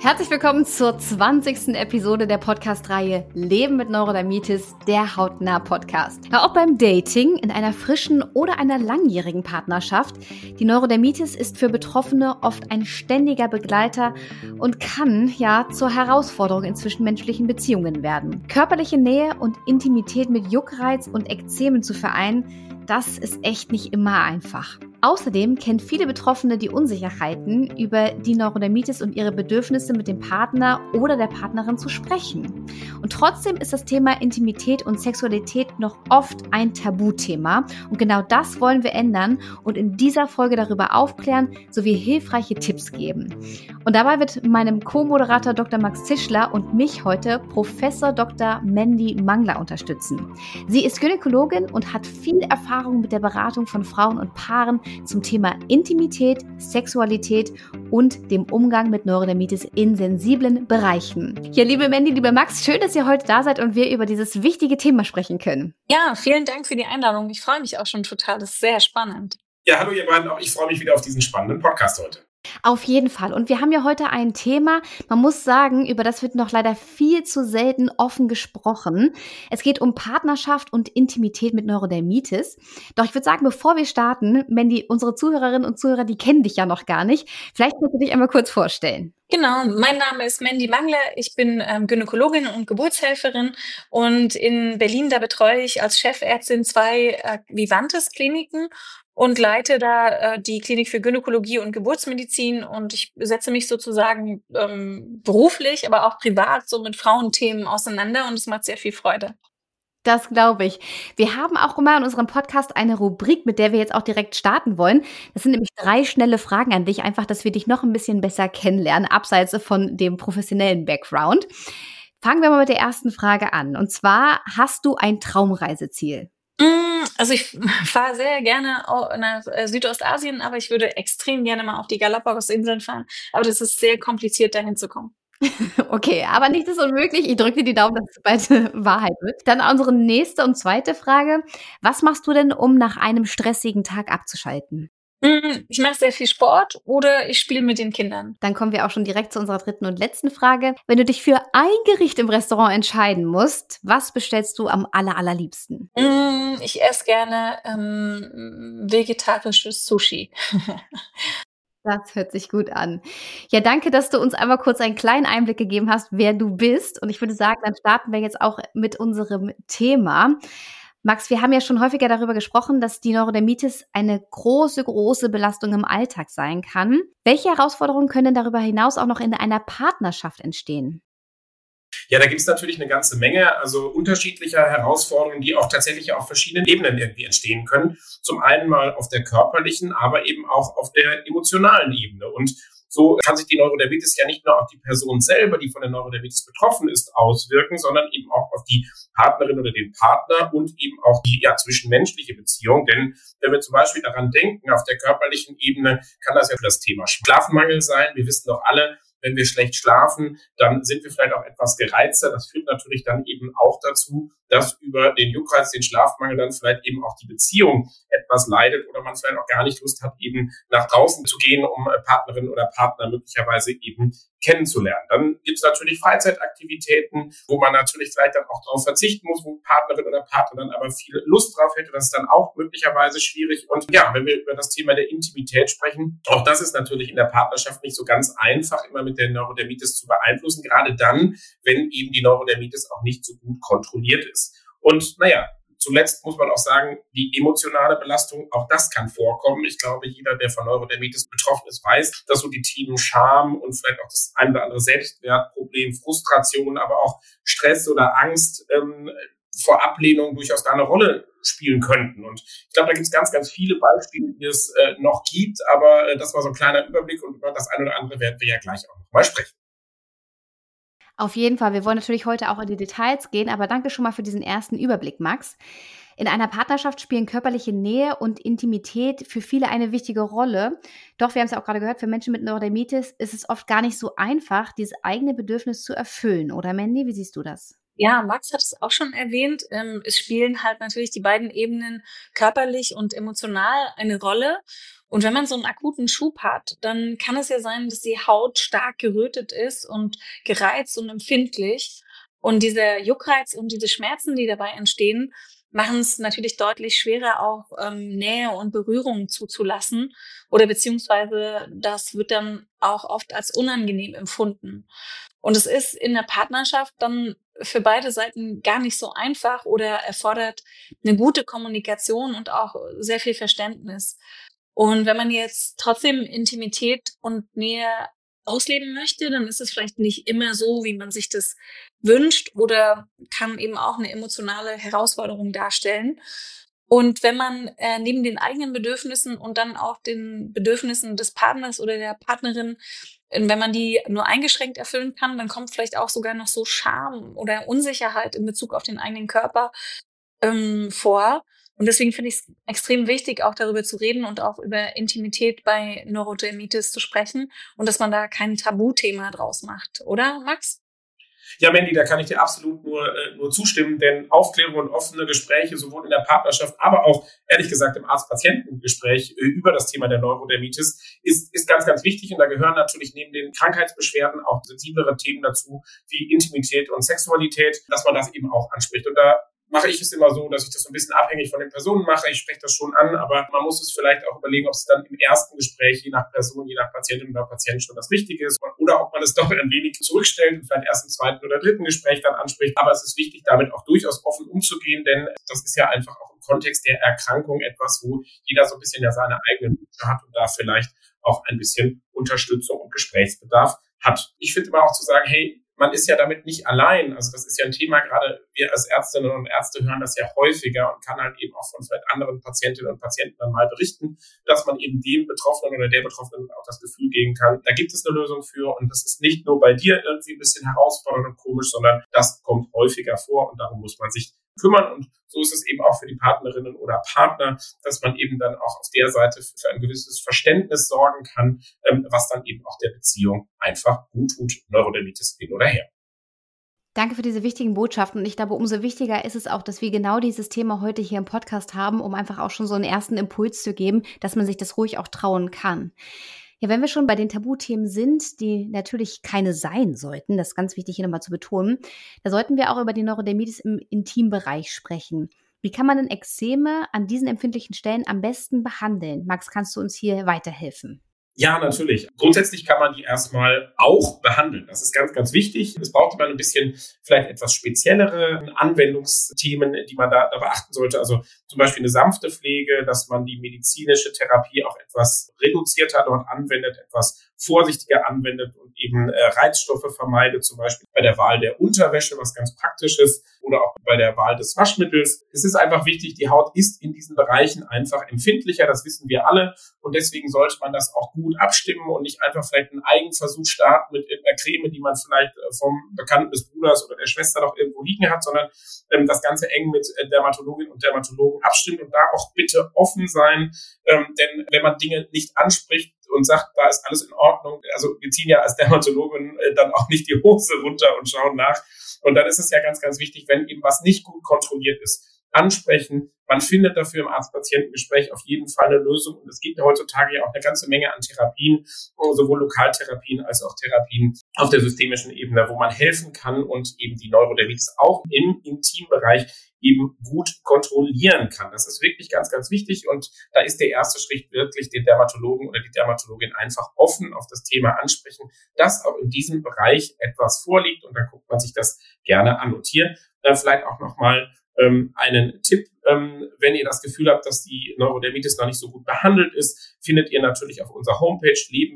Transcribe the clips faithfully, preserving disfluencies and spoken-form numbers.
Herzlich willkommen zur zwanzigsten Episode der Podcast-Reihe Leben mit Neurodermitis, der Hautnah-Podcast. Ja, auch beim Dating, in einer frischen oder einer langjährigen Partnerschaft. Die Neurodermitis ist für Betroffene oft ein ständiger Begleiter und kann ja zur Herausforderung in zwischenmenschlichen Beziehungen werden. Körperliche Nähe und Intimität mit Juckreiz und Ekzemen zu vereinen, das ist echt nicht immer einfach. Außerdem kennen viele Betroffene die Unsicherheiten, über die Neurodermitis und ihre Bedürfnisse mit dem Partner oder der Partnerin zu sprechen. Und trotzdem ist das Thema Intimität und Sexualität noch oft ein Tabuthema. Und genau das wollen wir ändern und in dieser Folge darüber aufklären sowie hilfreiche Tipps geben. Und dabei wird meinem Co-Moderator Doktor Max Zischler und mich heute Professor Doktor Mandy Mangler unterstützen. Sie ist Gynäkologin und hat viel Erfahrung mit der Beratung von Frauen und Paaren zum Thema Intimität, Sexualität und dem Umgang mit Neurodermitis in sensiblen Bereichen. Ja, liebe Mandy, lieber Max, schön, dass ihr heute da seid und wir über dieses wichtige Thema sprechen können. Ja, vielen Dank für die Einladung. Ich freue mich auch schon total. Das ist sehr spannend. Ja, hallo ihr beiden. Auch ich freue mich wieder auf diesen spannenden Podcast heute. Auf jeden Fall. Und wir haben ja heute ein Thema, man muss sagen, über das wird noch leider viel zu selten offen gesprochen. Es geht um Partnerschaft und Intimität mit Neurodermitis. Doch ich würde sagen, bevor wir starten, Mandy, unsere Zuhörerinnen und Zuhörer, die kennen dich ja noch gar nicht. Vielleicht kannst du dich einmal kurz vorstellen. Genau, mein Name ist Mandy Mangler. Ich bin ähm, Gynäkologin und Geburtshelferin und in Berlin, da betreue ich als Chefärztin zwei äh, Vivantes-Kliniken und leite da äh, die Klinik für Gynäkologie und Geburtsmedizin und ich setze mich sozusagen ähm, beruflich, aber auch privat so mit Frauenthemen auseinander und es macht sehr viel Freude. Das glaube ich. Wir haben auch immer in unserem Podcast eine Rubrik, mit der wir jetzt auch direkt starten wollen. Das sind nämlich drei schnelle Fragen an dich, einfach, dass wir dich noch ein bisschen besser kennenlernen, abseits von dem professionellen Background. Fangen wir mal mit der ersten Frage an. Und zwar, hast du ein Traumreiseziel? Also ich fahre sehr gerne nach Südostasien, aber ich würde extrem gerne mal auf die Galapagos-Inseln fahren. Aber das ist sehr kompliziert, dahin zu kommen. Okay, aber nichts ist unmöglich. Ich drücke dir die Daumen, dass es bald Wahrheit wird. Dann unsere nächste und zweite Frage. Was machst du denn, um nach einem stressigen Tag abzuschalten? Ich mache sehr viel Sport oder ich spiele mit den Kindern. Dann kommen wir auch schon direkt zu unserer dritten und letzten Frage. Wenn du dich für ein Gericht im Restaurant entscheiden musst, was bestellst du am aller, allerliebsten? Ich esse gerne ähm, vegetarisches Sushi. Das hört sich gut an. Ja, danke, dass du uns einmal kurz einen kleinen Einblick gegeben hast, wer du bist. Und ich würde sagen, dann starten wir jetzt auch mit unserem Thema. Max, wir haben ja schon häufiger darüber gesprochen, dass die Neurodermitis eine große, große Belastung im Alltag sein kann. Welche Herausforderungen können darüber hinaus auch noch in einer Partnerschaft entstehen? Ja, da gibt es natürlich eine ganze Menge, also unterschiedlicher Herausforderungen, die auch tatsächlich auf verschiedenen Ebenen irgendwie entstehen können. Zum einen mal auf der körperlichen, aber eben auch auf der emotionalen Ebene. Und so kann sich die Neurodermitis ja nicht nur auf die Person selber, die von der Neurodermitis betroffen ist, auswirken, sondern eben auch auf die Partnerin oder den Partner und eben auch die ja, zwischenmenschliche Beziehung. Denn wenn wir zum Beispiel daran denken, auf der körperlichen Ebene kann das ja für das Thema Schlafmangel sein. Wir wissen doch alle, wenn wir schlecht schlafen, dann sind wir vielleicht auch etwas gereizter. Das führt natürlich dann eben auch dazu, dass über den Juckreiz, den Schlafmangel dann vielleicht eben auch die Beziehung etwas leidet oder man vielleicht auch gar nicht Lust hat, eben nach draußen zu gehen, um Partnerin oder Partner möglicherweise eben kennenzulernen. Dann gibt es natürlich Freizeitaktivitäten, wo man natürlich vielleicht dann auch darauf verzichten muss, wo Partnerin oder Partner dann aber viel Lust drauf hätte. Das ist dann auch möglicherweise schwierig. Und ja, wenn wir über das Thema der Intimität sprechen, auch das ist natürlich in der Partnerschaft nicht so ganz einfach, immer mit der Neurodermitis zu beeinflussen, gerade dann, wenn eben die Neurodermitis auch nicht so gut kontrolliert ist. Und naja, zuletzt muss man auch sagen, die emotionale Belastung, auch das kann vorkommen. Ich glaube, jeder, der von Neurodermitis betroffen ist, weiß, dass so die Themen Scham und vielleicht auch das ein oder andere Selbstwertproblem, Frustration, aber auch Stress oder Angst ähm, vor Ablehnung durchaus da eine Rolle spielen könnten. Und ich glaube, da gibt es ganz, ganz viele Beispiele, die es äh, noch gibt, aber äh, das war so ein kleiner Überblick und über das eine oder andere werden wir ja gleich auch noch mal sprechen. Auf jeden Fall. Wir wollen natürlich heute auch in die Details gehen, aber danke schon mal für diesen ersten Überblick, Max. In einer Partnerschaft spielen körperliche Nähe und Intimität für viele eine wichtige Rolle. Doch, wir haben es ja auch gerade gehört, für Menschen mit Neurodermitis ist es oft gar nicht so einfach, dieses eigene Bedürfnis zu erfüllen. Oder Mandy, wie siehst du das? Ja, Max hat es auch schon erwähnt. Ähm, es spielen halt natürlich die beiden Ebenen körperlich und emotional eine Rolle. Und wenn man so einen akuten Schub hat, dann kann es ja sein, dass die Haut stark gerötet ist und gereizt und empfindlich. Und dieser Juckreiz und diese Schmerzen, die dabei entstehen, machen es natürlich deutlich schwerer, auch ähm, Nähe und Berührung zuzulassen. Oder beziehungsweise das wird dann auch oft als unangenehm empfunden. Und es ist in der Partnerschaft dann für beide Seiten gar nicht so einfach oder erfordert eine gute Kommunikation und auch sehr viel Verständnis. Und wenn man jetzt trotzdem Intimität und Nähe ausleben möchte, dann ist es vielleicht nicht immer so, wie man sich das wünscht oder kann eben auch eine emotionale Herausforderung darstellen. Und wenn man äh, neben den eigenen Bedürfnissen und dann auch den Bedürfnissen des Partners oder der Partnerin, äh, wenn man die nur eingeschränkt erfüllen kann, dann kommt vielleicht auch sogar noch so Scham oder Unsicherheit in Bezug auf den eigenen Körper ähm, vor. Und deswegen finde ich es extrem wichtig, auch darüber zu reden und auch über Intimität bei Neurodermitis zu sprechen und dass man da kein Tabuthema draus macht. Oder, Max? Ja, Mandy, da kann ich dir absolut nur, äh, nur zustimmen, denn Aufklärung und offene Gespräche sowohl in der Partnerschaft, aber auch, ehrlich gesagt, im Arzt-Patienten-Gespräch äh, über das Thema der Neurodermitis ist, ist ganz, ganz wichtig. Und da gehören natürlich neben den Krankheitsbeschwerden auch sensiblere Themen dazu, wie Intimität und Sexualität, dass man das eben auch anspricht. Und da mache ich es immer so, dass ich das so ein bisschen abhängig von den Personen mache. Ich spreche das schon an, aber man muss es vielleicht auch überlegen, ob es dann im ersten Gespräch, je nach Person, je nach Patientin oder Patient schon das Richtige ist oder ob man es doch ein wenig zurückstellt und vielleicht erst im zweiten oder dritten Gespräch dann anspricht. Aber es ist wichtig, damit auch durchaus offen umzugehen, denn das ist ja einfach auch im Kontext der Erkrankung etwas, wo jeder so ein bisschen ja seine eigenen Wünsche hat und da vielleicht auch ein bisschen Unterstützung und Gesprächsbedarf hat. Ich finde immer auch zu sagen, hey, man ist ja damit nicht allein. Also das ist ja ein Thema, gerade wir als Ärztinnen und Ärzte hören das ja häufiger und kann halt eben auch von vielleicht anderen Patientinnen und Patienten dann mal berichten, dass man eben dem Betroffenen oder der Betroffenen auch das Gefühl geben kann, da gibt es eine Lösung für und das ist nicht nur bei dir irgendwie ein bisschen herausfordernd und komisch, sondern das kommt häufiger vor und darum muss man sich kümmern. Und so ist es eben auch für die Partnerinnen oder Partner, dass man eben dann auch auf der Seite für ein gewisses Verständnis sorgen kann, was dann eben auch der Beziehung einfach gut tut, Neurodermitis hin oder her. Danke für diese wichtigen Botschaften. Und ich glaube, umso wichtiger ist es auch, dass wir genau dieses Thema heute hier im Podcast haben, um einfach auch schon so einen ersten Impuls zu geben, dass man sich das ruhig auch trauen kann. Ja, wenn wir schon bei den Tabuthemen sind, die natürlich keine sein sollten, das ist ganz wichtig hier nochmal zu betonen, da sollten wir auch über die Neurodermitis im Intimbereich sprechen. Wie kann man denn Ekzeme an diesen empfindlichen Stellen am besten behandeln? Max, kannst du uns hier weiterhelfen? Ja, natürlich. Grundsätzlich kann man die erstmal auch behandeln. Das ist ganz, ganz wichtig. Es braucht immer ein bisschen vielleicht etwas speziellere Anwendungsthemen, die man da, da beachten sollte. Also zum Beispiel eine sanfte Pflege, dass man die medizinische Therapie auch etwas reduzierter dort anwendet, etwas vorsichtiger anwendet und eben äh, Reizstoffe vermeidet, zum Beispiel bei der Wahl der Unterwäsche, was ganz praktisch ist, oder auch bei der Wahl des Waschmittels. Es ist einfach wichtig, die Haut ist in diesen Bereichen einfach empfindlicher, das wissen wir alle und deswegen sollte man das auch gut abstimmen und nicht einfach vielleicht einen Eigenversuch starten mit irgendeiner Creme, die man vielleicht vom Bekannten des Bruders oder der Schwester noch irgendwo liegen hat, sondern ähm, das Ganze eng mit Dermatologinnen und Dermatologen abstimmt und da auch bitte offen sein, ähm, denn wenn man Dinge nicht anspricht und sagt, da ist alles in Ordnung, also wir ziehen ja als Dermatologin äh, dann auch nicht die Hose runter und schauen nach und dann ist es ja ganz, ganz wichtig, wenn eben was nicht gut kontrolliert ist, ansprechen. Man findet dafür im Arzt-Patienten-Gespräch auf jeden Fall eine Lösung. Und es gibt heutzutage ja auch eine ganze Menge an Therapien, sowohl Lokaltherapien als auch Therapien auf der systemischen Ebene, wo man helfen kann und eben die Neurodermitis auch im Intimbereich eben gut kontrollieren kann. Das ist wirklich ganz, ganz wichtig. Und da ist der erste Schritt wirklich, den Dermatologen oder die Dermatologin einfach offen auf das Thema ansprechen, dass auch in diesem Bereich etwas vorliegt. Und dann guckt man sich das gerne an. Und hier äh, vielleicht auch nochmal ähm, einen Tipp, ähm, wenn ihr das Gefühl habt, dass die Neurodermitis noch nicht so gut behandelt ist, findet ihr natürlich auf unserer Homepage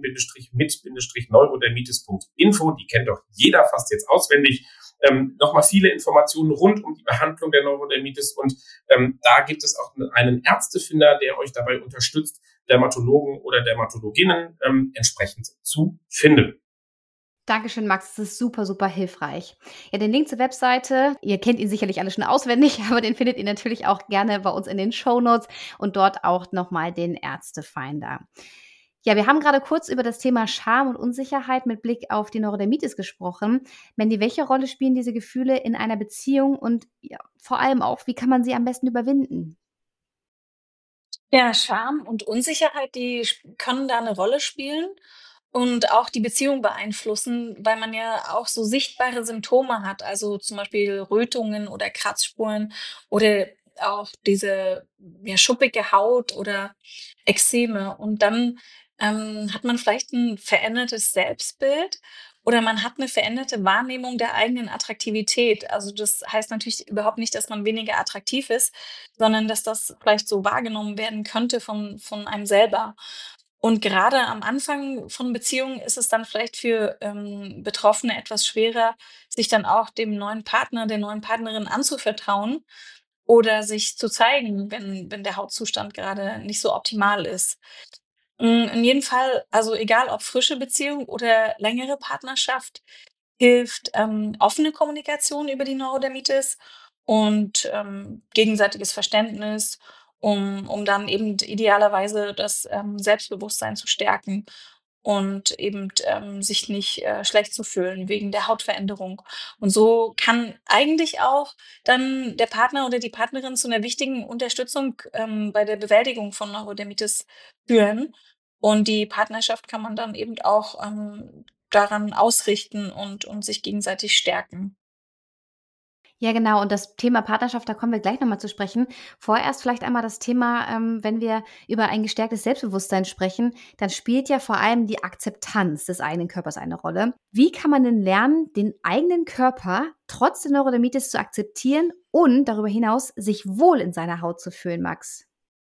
leben-mit-neurodermitis punkt info. Die kennt doch jeder fast jetzt auswendig. Ähm, nochmal viele Informationen rund um die Behandlung der Neurodermitis und ähm, da gibt es auch einen Ärztefinder, der euch dabei unterstützt, Dermatologen oder Dermatologinnen ähm, entsprechend zu finden. Dankeschön, Max. Das ist super, super hilfreich. Ja, den Link zur Webseite, ihr kennt ihn sicherlich alle schon auswendig, aber den findet ihr natürlich auch gerne bei uns in den Shownotes und dort auch nochmal den Ärztefinder. Ja, wir haben gerade kurz über das Thema Scham und Unsicherheit mit Blick auf die Neurodermitis gesprochen. Mandy, welche Rolle spielen diese Gefühle in einer Beziehung und ja, vor allem auch, wie kann man sie am besten überwinden? Ja, Scham und Unsicherheit, die sp können da eine Rolle spielen und auch die Beziehung beeinflussen, weil man ja auch so sichtbare Symptome hat, also zum Beispiel Rötungen oder Kratzspuren oder auch diese, ja, schuppige Haut oder Ekzeme. Und dann, ähm, hat man vielleicht ein verändertes Selbstbild oder man hat eine veränderte Wahrnehmung der eigenen Attraktivität. Also, das heißt natürlich überhaupt nicht, dass man weniger attraktiv ist, sondern dass das vielleicht so wahrgenommen werden könnte von von einem selber. Und gerade am Anfang von Beziehungen ist es dann vielleicht für, ähm, Betroffene etwas schwerer, sich dann auch dem neuen Partner, der neuen Partnerin anzuvertrauen oder sich zu zeigen, wenn wenn der Hautzustand gerade nicht so optimal ist. Hm, in jedem Fall, also egal ob frische Beziehung oder längere Partnerschaft, hilft, ähm, offene Kommunikation über die Neurodermitis und, ähm, gegenseitiges Verständnis, um um dann eben idealerweise das, ähm, Selbstbewusstsein zu stärken und eben, ähm, sich nicht, äh, schlecht zu fühlen wegen der Hautveränderung. Und so kann eigentlich auch dann der Partner oder die Partnerin zu einer wichtigen Unterstützung, ähm, bei der Bewältigung von Neurodermitis führen. Und die Partnerschaft kann man dann eben auch, ähm, daran ausrichten und und sich gegenseitig stärken. Ja, genau. Und das Thema Partnerschaft, da kommen wir gleich nochmal zu sprechen. Vorerst vielleicht einmal das Thema, ähm, wenn wir über ein gestärktes Selbstbewusstsein sprechen, dann spielt ja vor allem die Akzeptanz des eigenen Körpers eine Rolle. Wie kann man denn lernen, den eigenen Körper trotz der Neurodermitis zu akzeptieren und darüber hinaus sich wohl in seiner Haut zu fühlen, Max?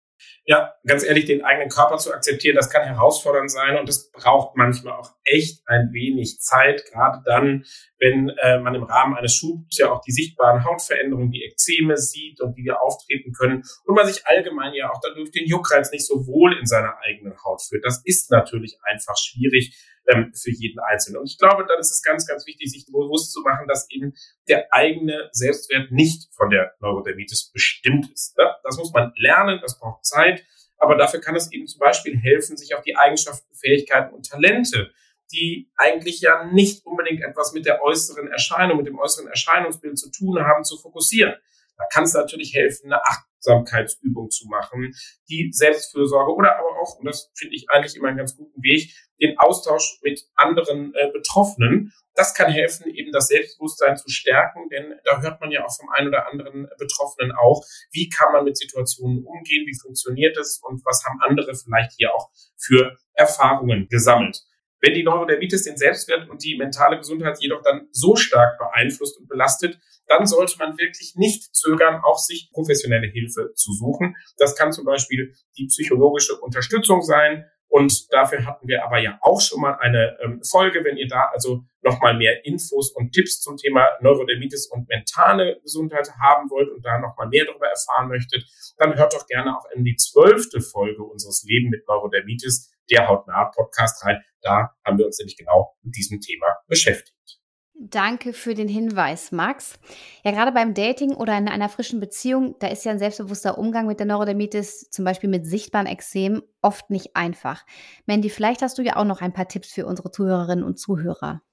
Ja, ganz ehrlich, den eigenen Körper zu akzeptieren, das kann herausfordernd sein und es braucht manchmal auch echt ein wenig Zeit, gerade dann, wenn äh, man im Rahmen eines Schubs ja auch die sichtbaren Hautveränderungen, die Ekzeme sieht und die ja auftreten können und man sich allgemein ja auch dadurch den Juckreiz nicht so wohl in seiner eigenen Haut fühlt. Das ist natürlich einfach schwierig ähm, für jeden Einzelnen. Und ich glaube, dann ist es ganz, ganz wichtig, sich bewusst zu machen, dass eben der eigene Selbstwert nicht von der Neurodermitis bestimmt ist. Ne? Das muss man lernen, das braucht Zeit, aber dafür kann es eben zum Beispiel helfen, sich auf die Eigenschaften, Fähigkeiten und Talente, die eigentlich ja nicht unbedingt etwas mit der äußeren Erscheinung, mit dem äußeren Erscheinungsbild zu tun haben, zu fokussieren. Da kann es natürlich helfen, eine Achtsamkeitsübung zu machen, die Selbstfürsorge oder aber auch, und das finde ich eigentlich immer einen ganz guten Weg, den Austausch mit anderen äh, Betroffenen. Das kann helfen, eben das Selbstbewusstsein zu stärken, denn da hört man ja auch vom einen oder anderen Betroffenen auch, wie kann man mit Situationen umgehen, wie funktioniert es und was haben andere vielleicht hier auch für Erfahrungen gesammelt. Wenn die Neurodermitis den Selbstwert und die mentale Gesundheit jedoch dann so stark beeinflusst und belastet, dann sollte man wirklich nicht zögern, auch sich professionelle Hilfe zu suchen. Das kann zum Beispiel die psychologische Unterstützung sein. Und dafür hatten wir aber ja auch schon mal eine ähm, Folge. Wenn ihr da also nochmal mehr Infos und Tipps zum Thema Neurodermitis und mentale Gesundheit haben wollt und da nochmal mehr darüber erfahren möchtet, dann hört doch gerne auch in die zwölfte Folge unseres Leben mit Neurodermitis, der Hautnah-Podcast rein. Da haben wir uns nämlich genau mit diesem Thema beschäftigt. Danke für den Hinweis, Max. Ja, gerade beim Dating oder in einer frischen Beziehung, da ist ja ein selbstbewusster Umgang mit der Neurodermitis, zum Beispiel mit sichtbaren Ekzemen, oft nicht einfach. Mandy, vielleicht hast du ja auch noch ein paar Tipps für unsere Zuhörerinnen und Zuhörer.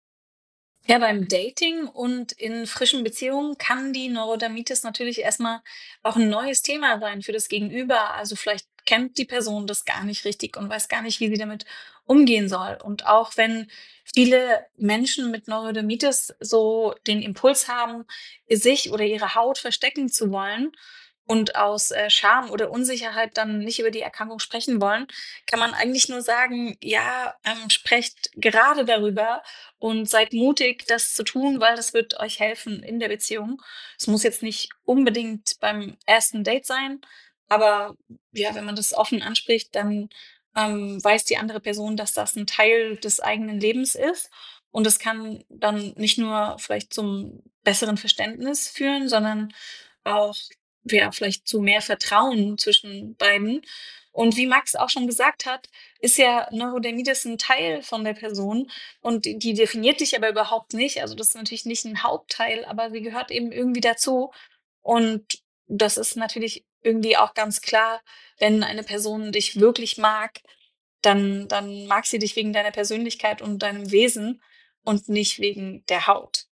Ja, beim Dating und in frischen Beziehungen kann die Neurodermitis natürlich erstmal auch ein neues Thema sein für das Gegenüber. Also, vielleicht kennt die Person das gar nicht richtig und weiß gar nicht, wie sie damit umgehen soll. Und auch wenn viele Menschen mit Neurodermitis so den Impuls haben, sich oder ihre Haut verstecken zu wollen und aus, äh, Scham oder Unsicherheit dann nicht über die Erkrankung sprechen wollen, kann man eigentlich nur sagen: „Ja, ähm, sprecht gerade darüber und seid mutig, das zu tun, weil das wird euch helfen in der Beziehung.“ Es muss jetzt nicht unbedingt beim ersten Date sein, aber ja, wenn man das offen anspricht, dann, ähm, weiß die andere Person, dass das ein Teil des eigenen Lebens ist. Und das kann dann nicht nur vielleicht zum besseren Verständnis führen, sondern auch, ja, vielleicht zu mehr Vertrauen zwischen beiden. Und wie Max auch schon gesagt hat, ist ja Neurodermitis ein Teil von der Person und die die definiert dich aber überhaupt nicht. Also, das ist natürlich nicht ein Hauptteil, aber sie gehört eben irgendwie dazu. Und das ist natürlich irgendwie auch ganz klar, wenn eine Person dich wirklich mag, dann, dann mag sie dich wegen deiner Persönlichkeit und deinem Wesen und nicht wegen der Haut.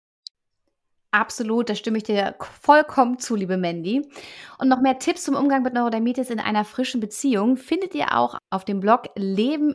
Absolut, da stimme ich dir vollkommen zu, liebe Mandy. Und noch mehr Tipps zum Umgang mit Neurodermitis in einer frischen Beziehung findet ihr auch auf dem Blog leben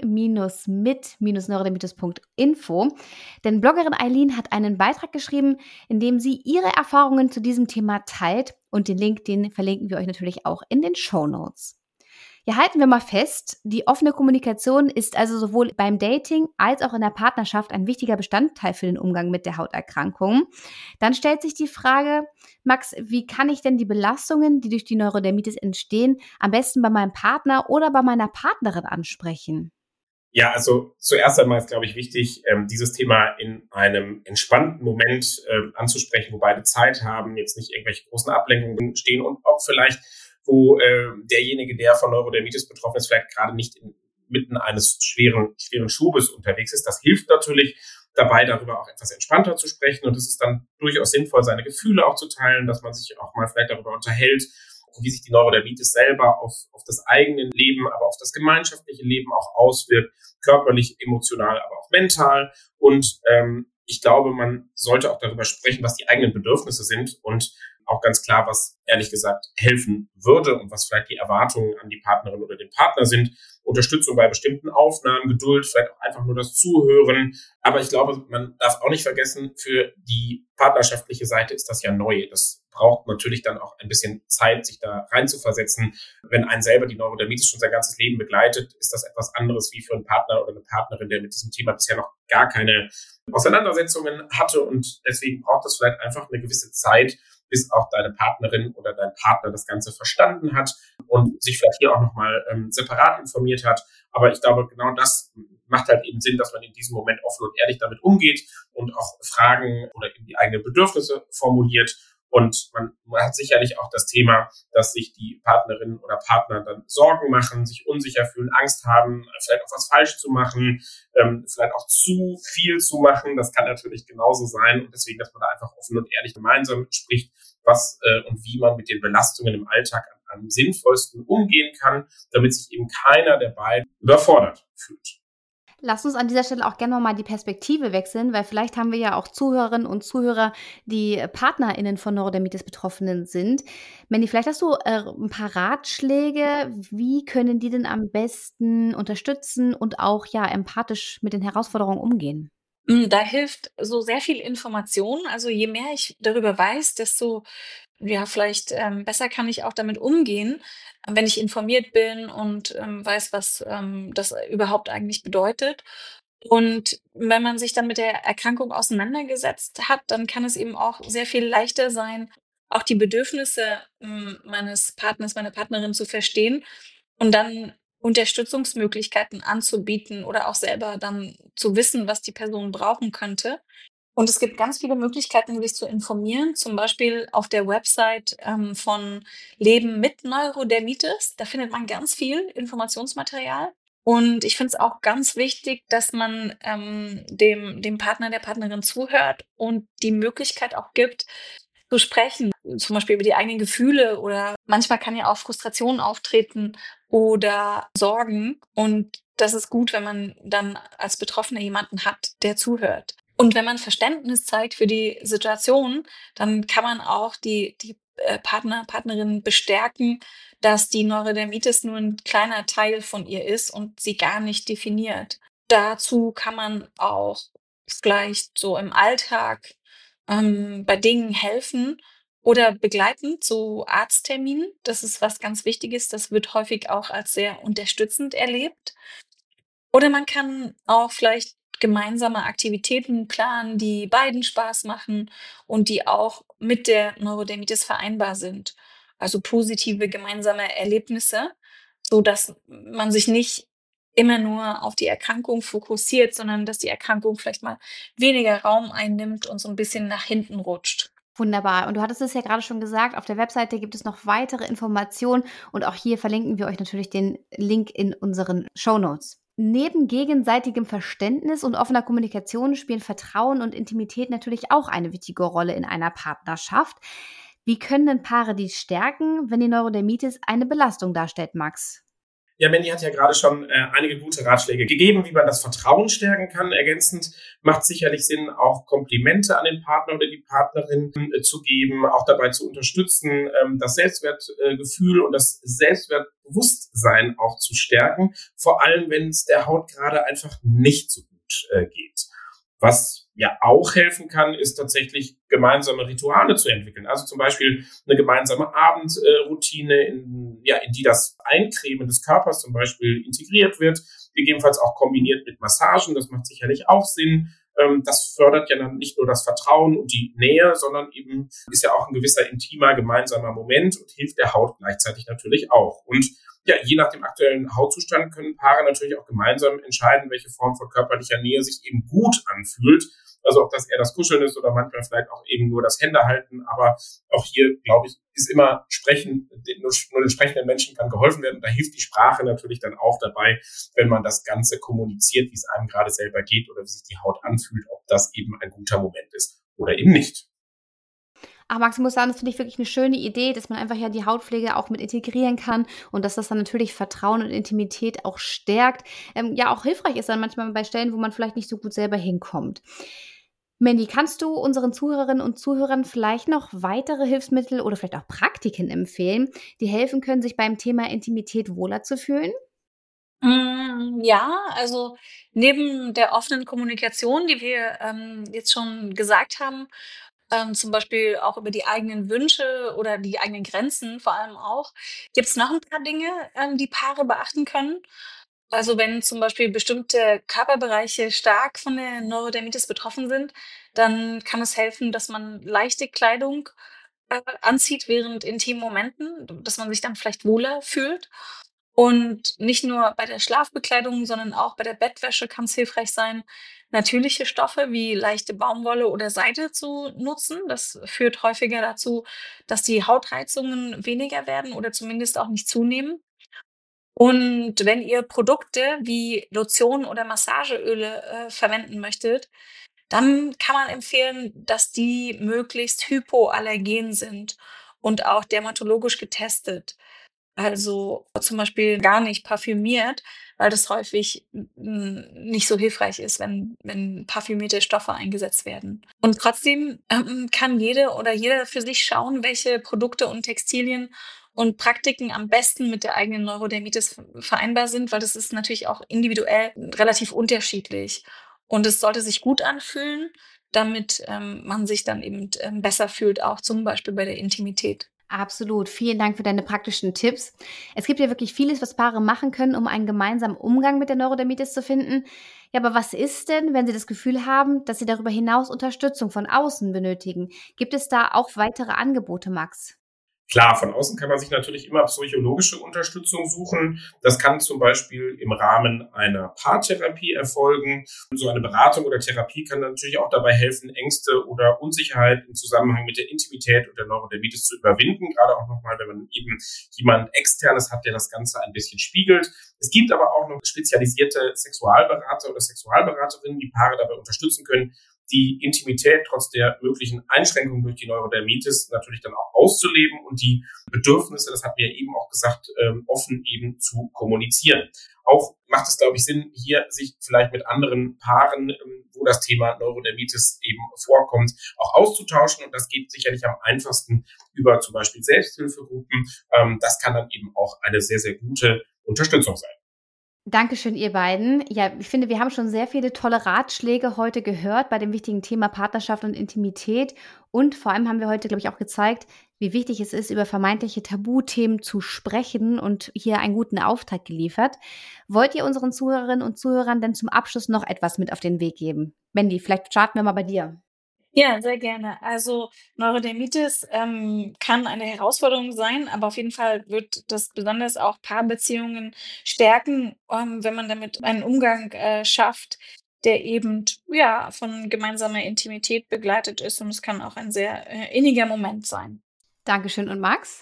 mit neurodermitis punkt info. Denn Bloggerin Eileen hat einen Beitrag geschrieben, in dem sie ihre Erfahrungen zu diesem Thema teilt. Und den Link, den verlinken wir euch natürlich auch in den Shownotes. Ja, halten wir mal fest, die offene Kommunikation ist also sowohl beim Dating als auch in der Partnerschaft ein wichtiger Bestandteil für den Umgang mit der Hauterkrankung. Dann stellt sich die Frage, Max, wie kann ich denn die Belastungen, die durch die Neurodermitis entstehen, am besten bei meinem Partner oder bei meiner Partnerin ansprechen? Ja, also zuerst einmal ist, glaube ich, wichtig, ähm, dieses Thema in einem entspannten Moment ähm, anzusprechen, wo beide Zeit haben, jetzt nicht irgendwelche großen Ablenkungen stehen und auch vielleicht wo äh, derjenige, der von Neurodermitis betroffen ist, vielleicht gerade nicht inmitten eines schweren, schweren Schubes unterwegs ist. Das hilft natürlich dabei, darüber auch etwas entspannter zu sprechen. Und es ist dann durchaus sinnvoll, seine Gefühle auch zu teilen, dass man sich auch mal vielleicht darüber unterhält, wie sich die Neurodermitis selber auf, auf das eigene Leben, aber auf das gemeinschaftliche Leben auch auswirkt, körperlich, emotional, aber auch mental. Und ähm, ich glaube, man sollte auch darüber sprechen, was die eigenen Bedürfnisse sind und auch ganz klar, was ehrlich gesagt helfen würde und was vielleicht die Erwartungen an die Partnerin oder den Partner sind. Unterstützung bei bestimmten Aufnahmen, Geduld, vielleicht auch einfach nur das Zuhören. Aber ich glaube, man darf auch nicht vergessen, für die partnerschaftliche Seite ist das ja neu. Das braucht natürlich dann auch ein bisschen Zeit, sich da reinzuversetzen. Wenn einen selber die Neurodermitis schon sein ganzes Leben begleitet, ist das etwas anderes wie für einen Partner oder eine Partnerin, der mit diesem Thema bisher noch gar keine Auseinandersetzungen hatte. Und deswegen braucht es vielleicht einfach eine gewisse Zeit, bis auch deine Partnerin oder dein Partner das Ganze verstanden hat und sich vielleicht hier auch nochmal ähm, separat informiert hat. Aber ich glaube, genau das macht halt eben Sinn, dass man in diesem Moment offen und ehrlich damit umgeht und auch Fragen oder eben die eigenen Bedürfnisse formuliert. Und man, man hat sicherlich auch das Thema, dass sich die Partnerin oder Partner dann Sorgen machen, sich unsicher fühlen, Angst haben, vielleicht auch was falsch zu machen, ähm, vielleicht auch zu viel zu machen. Das kann natürlich genauso sein. Und deswegen, dass man da einfach offen und ehrlich gemeinsam spricht, was äh, und wie man mit den Belastungen im Alltag am, am sinnvollsten umgehen kann, damit sich eben keiner der beiden überfordert fühlt. Lass uns an dieser Stelle auch gerne noch mal die Perspektive wechseln, weil vielleicht haben wir ja auch Zuhörerinnen und Zuhörer, die PartnerInnen von Neurodermitis Betroffenen sind. Mandy, vielleicht hast du äh, ein paar Ratschläge, wie können die denn am besten unterstützen und auch ja empathisch mit den Herausforderungen umgehen? Da hilft so sehr viel Information. Also je mehr ich darüber weiß, desto ja, vielleicht ähm, besser kann ich auch damit umgehen, wenn ich informiert bin und ähm, weiß, was ähm, das überhaupt eigentlich bedeutet. Und wenn man sich dann mit der Erkrankung auseinandergesetzt hat, dann kann es eben auch sehr viel leichter sein, auch die Bedürfnisse ähm, meines Partners, meiner Partnerin zu verstehen und dann Unterstützungsmöglichkeiten anzubieten oder auch selber dann zu wissen, was die Person brauchen könnte. Und es gibt ganz viele Möglichkeiten, sich zu informieren, zum Beispiel auf der Website ähm, von Leben mit Neurodermitis. Da findet man ganz viel Informationsmaterial. Und ich finde es auch ganz wichtig, dass man ähm, dem, dem Partner, der Partnerin zuhört und die Möglichkeit auch gibt, zu sprechen, zum Beispiel über die eigenen Gefühle oder manchmal kann ja auch Frustration auftreten oder Sorgen. Und das ist gut, wenn man dann als Betroffener jemanden hat, der zuhört. Und wenn man Verständnis zeigt für die Situation, dann kann man auch die, die äh, Partner, Partnerin bestärken, dass die Neurodermitis nur ein kleiner Teil von ihr ist und sie gar nicht definiert. Dazu kann man auch vielleicht so im Alltag ähm, bei Dingen helfen oder begleiten zu Arztterminen. Das ist was ganz Wichtiges. Das wird häufig auch als sehr unterstützend erlebt. Oder man kann auch vielleicht gemeinsame Aktivitäten planen, die beiden Spaß machen und die auch mit der Neurodermitis vereinbar sind. Also positive gemeinsame Erlebnisse, so dass man sich nicht immer nur auf die Erkrankung fokussiert, sondern dass die Erkrankung vielleicht mal weniger Raum einnimmt und so ein bisschen nach hinten rutscht. Wunderbar. Und du hattest es ja gerade schon gesagt, auf der Webseite gibt es noch weitere Informationen und auch hier verlinken wir euch natürlich den Link in unseren Shownotes. Neben gegenseitigem Verständnis und offener Kommunikation spielen Vertrauen und Intimität natürlich auch eine wichtige Rolle in einer Partnerschaft. Wie können denn Paare dies stärken, wenn die Neurodermitis eine Belastung darstellt, Max? Ja, Mandy hat ja gerade schon äh, einige gute Ratschläge gegeben, wie man das Vertrauen stärken kann. Ergänzend macht sicherlich Sinn, auch Komplimente an den Partner oder die Partnerin äh, zu geben, auch dabei zu unterstützen, ähm, das Selbstwertgefühl äh, und das Selbstwertbewusstsein auch zu stärken, vor allem wenn es der Haut gerade einfach nicht so gut äh, geht. Was ja auch helfen kann, ist tatsächlich gemeinsame Rituale zu entwickeln. Also zum Beispiel eine gemeinsame Abendroutine, in, ja, in die das Eincremen des Körpers zum Beispiel integriert wird, gegebenenfalls auch kombiniert mit Massagen. Das macht sicherlich auch Sinn. Das fördert ja dann nicht nur das Vertrauen und die Nähe, sondern eben ist ja auch ein gewisser intimer gemeinsamer Moment und hilft der Haut gleichzeitig natürlich auch. Und ja, je nach dem aktuellen Hautzustand können Paare natürlich auch gemeinsam entscheiden, welche Form von körperlicher Nähe sich eben gut anfühlt. Also ob das eher das Kuscheln ist oder manchmal vielleicht auch eben nur das Händehalten. Aber auch hier, glaube ich, ist immer Sprechen, nur, nur den sprechenden Menschen kann geholfen werden. Und da hilft die Sprache natürlich dann auch dabei, wenn man das Ganze kommuniziert, wie es einem gerade selber geht oder wie sich die Haut anfühlt, ob das eben ein guter Moment ist oder eben nicht. Ach, Max, ich muss sagen, das finde ich wirklich eine schöne Idee, dass man einfach ja die Hautpflege auch mit integrieren kann und dass das dann natürlich Vertrauen und Intimität auch stärkt. Ähm, ja, auch hilfreich ist dann manchmal bei Stellen, wo man vielleicht nicht so gut selber hinkommt. Mandy, kannst du unseren Zuhörerinnen und Zuhörern vielleicht noch weitere Hilfsmittel oder vielleicht auch Praktiken empfehlen, die helfen können, sich beim Thema Intimität wohler zu fühlen? Hm, ja, also neben der offenen Kommunikation, die wir, ähm, jetzt schon gesagt haben, ähm, zum Beispiel auch über die eigenen Wünsche oder die eigenen Grenzen vor allem auch, gibt es noch ein paar Dinge, ähm, die Paare beachten können. Also, wenn zum Beispiel bestimmte Körperbereiche stark von der Neurodermitis betroffen sind, dann kann es helfen, dass man leichte Kleidung, äh, anzieht während intimen Momenten, dass man sich dann vielleicht wohler fühlt. Und nicht nur bei der Schlafbekleidung, sondern auch bei der Bettwäsche kann es hilfreich sein, natürliche Stoffe wie leichte Baumwolle oder Seide zu nutzen. Das führt häufiger dazu, dass die Hautreizungen weniger werden oder zumindest auch nicht zunehmen. Und wenn ihr Produkte wie Lotion oder Massageöle, äh, verwenden möchtet, dann kann man empfehlen, dass die möglichst hypoallergen sind und auch dermatologisch getestet. Also, zum Beispiel gar nicht parfümiert, weil das häufig n nicht so hilfreich ist, wenn wenn parfümierte Stoffe eingesetzt werden. Und trotzdem, ähm, kann jede oder jeder für sich schauen, welche Produkte und Textilien und Praktiken am besten mit der eigenen Neurodermitis v vereinbar sind, weil das ist natürlich auch individuell relativ unterschiedlich. Und es sollte sich gut anfühlen, damit, ähm, man sich dann eben, ähm, besser fühlt, auch zum Beispiel bei der Intimität. Absolut. Vielen Dank für deine praktischen Tipps. Es gibt ja wirklich vieles, was Paare machen können, um einen gemeinsamen Umgang mit der Neurodermitis zu finden. Ja, aber was ist denn, wenn sie das Gefühl haben, dass sie darüber hinaus Unterstützung von außen benötigen? Gibt es da auch weitere Angebote, Max? Klar, von außen kann man sich natürlich immer psychologische Unterstützung suchen. Das kann zum Beispiel im Rahmen einer Paartherapie erfolgen. So eine Beratung oder Therapie kann natürlich auch dabei helfen, Ängste oder Unsicherheit im Zusammenhang mit der Intimität und der Neurodermitis zu überwinden. Gerade auch nochmal, wenn man eben jemand Externes hat, der das Ganze ein bisschen spiegelt. Es gibt aber auch noch spezialisierte Sexualberater oder Sexualberaterinnen, die Paare dabei unterstützen können, die Intimität trotz der möglichen Einschränkungen durch die Neurodermitis natürlich dann auch auszuleben und die Bedürfnisse, das hatten wir eben auch gesagt, offen eben zu kommunizieren. Auch macht es, glaube ich, Sinn, hier sich vielleicht mit anderen Paaren, wo das Thema Neurodermitis eben vorkommt, auch auszutauschen. Und das geht sicherlich am einfachsten über zum Beispiel Selbsthilfegruppen. Das kann dann eben auch eine sehr, sehr gute Unterstützung sein. Dankeschön, ihr beiden. Ja, ich finde, wir haben schon sehr viele tolle Ratschläge heute gehört bei dem wichtigen Thema Partnerschaft und Intimität. Und vor allem haben wir heute, glaube ich, auch gezeigt, wie wichtig es ist, über vermeintliche Tabuthemen zu sprechen und hier einen guten Auftakt geliefert. Wollt ihr unseren Zuhörerinnen und Zuhörern denn zum Abschluss noch etwas mit auf den Weg geben? Mandy, vielleicht starten wir mal bei dir. Ja, sehr gerne. Also Neurodermitis ähm, kann eine Herausforderung sein, aber auf jeden Fall wird das besonders auch Paarbeziehungen stärken, ähm, wenn man damit einen Umgang äh, schafft, der eben ja von gemeinsamer Intimität begleitet ist und es kann auch ein sehr äh, inniger Moment sein. Dankeschön und Max?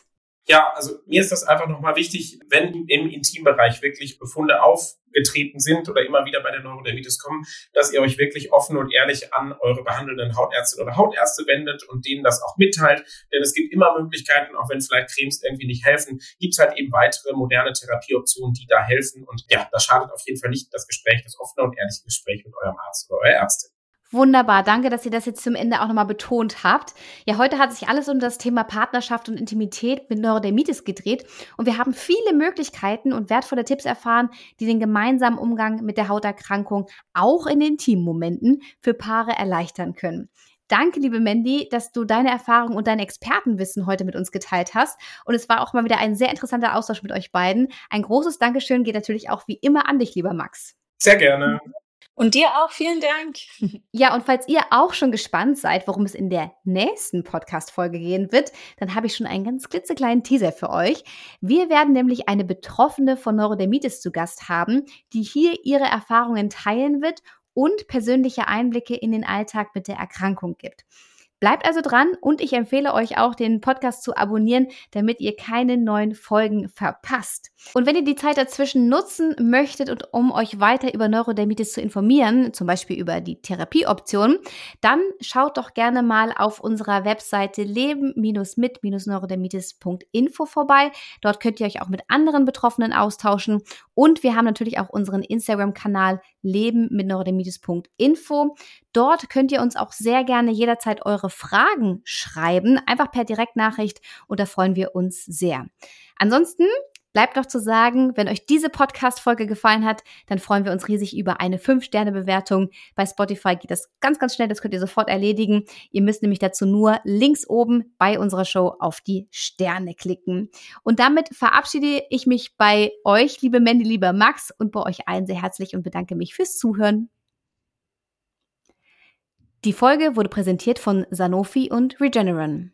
Ja, also mir ist das einfach nochmal wichtig, wenn im Intimbereich wirklich Befunde aufgetreten sind oder immer wieder bei der Neurodermitis kommen, dass ihr euch wirklich offen und ehrlich an eure behandelnden Hautärztin oder Hautärzte wendet und denen das auch mitteilt. Denn es gibt immer Möglichkeiten, auch wenn vielleicht Cremes irgendwie nicht helfen, gibt es halt eben weitere moderne Therapieoptionen, die da helfen. Und ja, das schadet auf jeden Fall nicht das Gespräch, das offene und ehrliche Gespräch mit eurem Arzt oder eurer Ärztin. Wunderbar, danke, dass ihr das jetzt zum Ende auch nochmal betont habt. Ja, heute hat sich alles um das Thema Partnerschaft und Intimität mit Neurodermitis gedreht und wir haben viele Möglichkeiten und wertvolle Tipps erfahren, die den gemeinsamen Umgang mit der Hauterkrankung auch in intimen Momenten für Paare erleichtern können. Danke, liebe Mandy, dass du deine Erfahrung und dein Expertenwissen heute mit uns geteilt hast. Und es war auch mal wieder ein sehr interessanter Austausch mit euch beiden. Ein großes Dankeschön geht natürlich auch wie immer an dich, lieber Max. Sehr gerne. Und dir auch, vielen Dank. Ja, und falls ihr auch schon gespannt seid, worum es in der nächsten Podcast-Folge gehen wird, dann habe ich schon einen ganz klitzekleinen Teaser für euch. Wir werden nämlich eine Betroffene von Neurodermitis zu Gast haben, die hier ihre Erfahrungen teilen wird und persönliche Einblicke in den Alltag mit der Erkrankung gibt. Bleibt also dran und ich empfehle euch auch, den Podcast zu abonnieren, damit ihr keine neuen Folgen verpasst. Und wenn ihr die Zeit dazwischen nutzen möchtet und um euch weiter über Neurodermitis zu informieren, zum Beispiel über die Therapieoptionen, dann schaut doch gerne mal auf unserer Webseite leben mit neurodermitis punkt info vorbei. Dort könnt ihr euch auch mit anderen Betroffenen austauschen. Und wir haben natürlich auch unseren Instagram-Kanal leben mit neurodermitis punkt info. Dort könnt ihr uns auch sehr gerne jederzeit eure Fragen schreiben, einfach per Direktnachricht und da freuen wir uns sehr. Ansonsten bleibt noch zu sagen, wenn euch diese Podcast-Folge gefallen hat, dann freuen wir uns riesig über eine fünf Sterne Bewertung. Bei Spotify geht das ganz, ganz schnell, das könnt ihr sofort erledigen. Ihr müsst nämlich dazu nur links oben bei unserer Show auf die Sterne klicken. Und damit verabschiede ich mich bei euch, liebe Mandy, lieber Max, und bei euch allen sehr herzlich und bedanke mich fürs Zuhören. Die Folge wurde präsentiert von Sanofi und Regeneron.